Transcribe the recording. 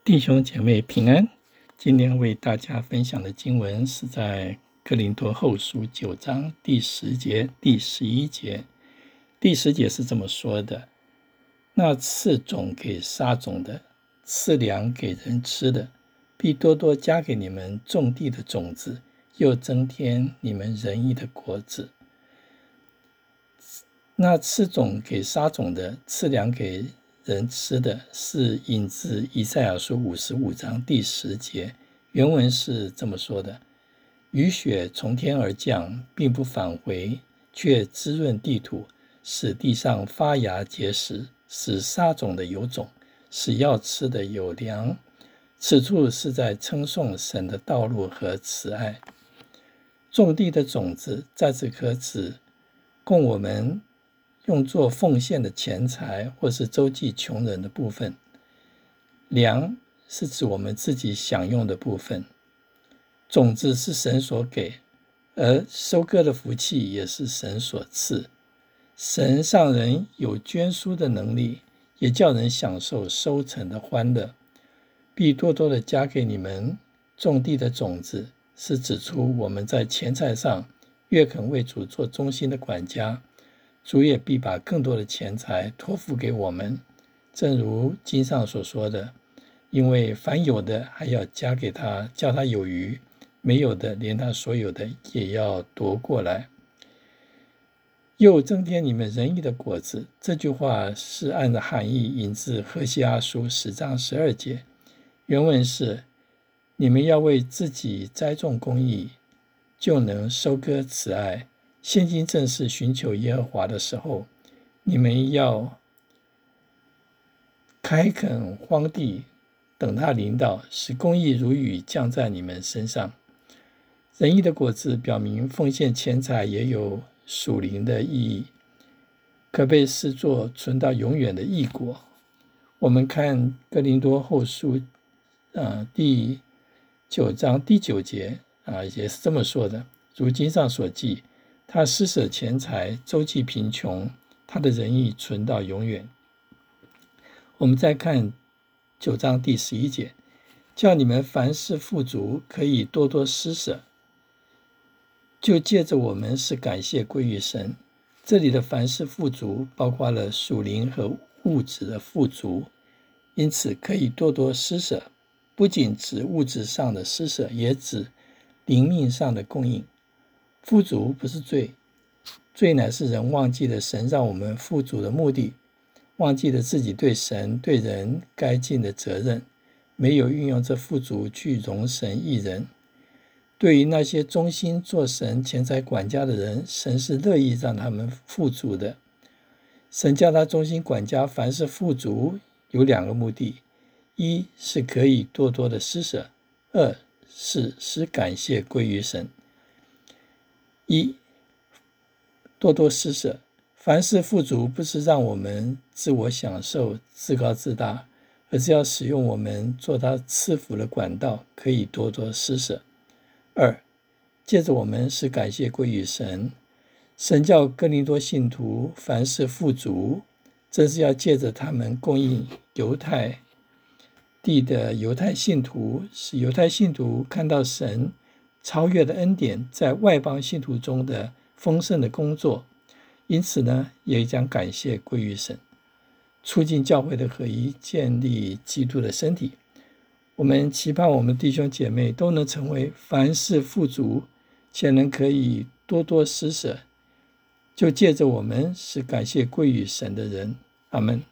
弟兄姐妹平安，今天为大家分享的经文是在哥林多后书9章第10节、第11节。第10节是这么说的：那赐种给撒种的，赐粮给人吃的，必多多加给你们种地的种子，又增添你们仁义的果子。那赐种给撒种的，赐粮给人吃的，是引自以赛亚书55章第10节。原文是这么说的：雨雪从天而降，并不返回，却滋润地土，使地上发芽结实，使撒种的有种，使要吃的有粮。此处是在称颂神的道路和慈爱。种地的种子在此可指供我们用作奉献的钱财，或是周济穷人的部分。粮是指我们自己享用的部分。种子是神所给，而收割的福气也是神所赐。神让人有捐书的能力，也叫人享受收成的欢乐，必多多的加给你们种地的种子，是指出我们在钱财上越肯为主做忠心的管家，主也必把更多的钱财托付给我们。正如经上所说的，因为凡有的还要加给他，叫他有余；没有的，连他所有的也要夺过来。又增添你们仁义的果子，这句话是按照含义引自何西阿书10章12节。原文是：你们要为自己栽种公义，就能收割慈爱。现今正是寻求耶和华的时候，你们要开垦荒地，等他临到，使公义如雨降在你们身上。仁义的果子表明奉献钱财也有属灵的意义，可被视作存到永远的义果。我们看哥林多后书第9章第9节也是这么说的：如经上所记，他施舍钱财，周济贫穷，他的仁义存到永远。我们再看9章第11节，叫你们凡事富足，可以多多施舍，就借着我们使感谢归于神。这里的凡事富足包括了属灵和物质的富足，因此可以多多施舍，不仅指物质上的施舍，也指灵命上的供应。富足不是罪，罪乃是人忘记了神让我们富足的目的，忘记了自己对神对人该尽的责任，没有运用这富足去容神益人。对于那些忠心做神钱财管家的人，神是乐意让他们富足的。神叫他忠心管家，凡是富足有2个目的：一是可以多多的施舍，二是使感谢归于神。一，多多施舍。凡事富足不是让我们自我享受、自高自大，而是要使用我们做他赐福的管道，可以多多施舍。二，借着我们使感谢归于神。神叫哥林多信徒凡事富足，这是要借着他们供应犹太地的犹太信徒，使犹太信徒看到神超越的恩典在外邦信徒中的丰盛的工作，因此呢，也将感谢归于神，促进教会的合一，建立基督的身体。我们期盼我们弟兄姐妹都能成为凡事富足，且能可以多多施舍，就借着我们使感谢归于神的人。阿们。